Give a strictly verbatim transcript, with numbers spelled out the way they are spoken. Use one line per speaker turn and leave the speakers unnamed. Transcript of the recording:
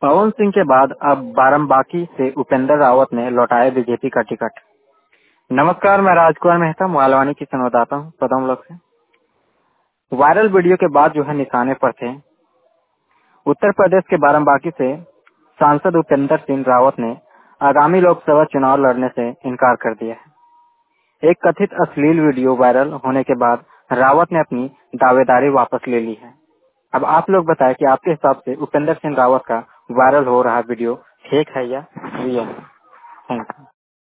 पवन सिंह के बाद अब बाराबंकी से उपेंद्र रावत ने लौटाया बीजेपी का टिकट। नमस्कार, मैं राजकुमार मेहता मालवानी की संवाददाता हूँ पदम ब्लॉक से। वायरल वीडियो के बाद जो है निशाने पर थे। उत्तर प्रदेश के बाराबंकी से सांसद उपेंद्र सिंह रावत ने आगामी लोकसभा चुनाव लड़ने से इनकार कर दिया है। एक कथित अश्लील वीडियो वायरल होने के बाद रावत ने अपनी दावेदारी वापस ले ली है। अब आप लोग बताएं कि आपके हिसाब से उपेंद्र सिंह रावत का वायरल हो रहा वीडियो फेक है या रियल है। Thank you.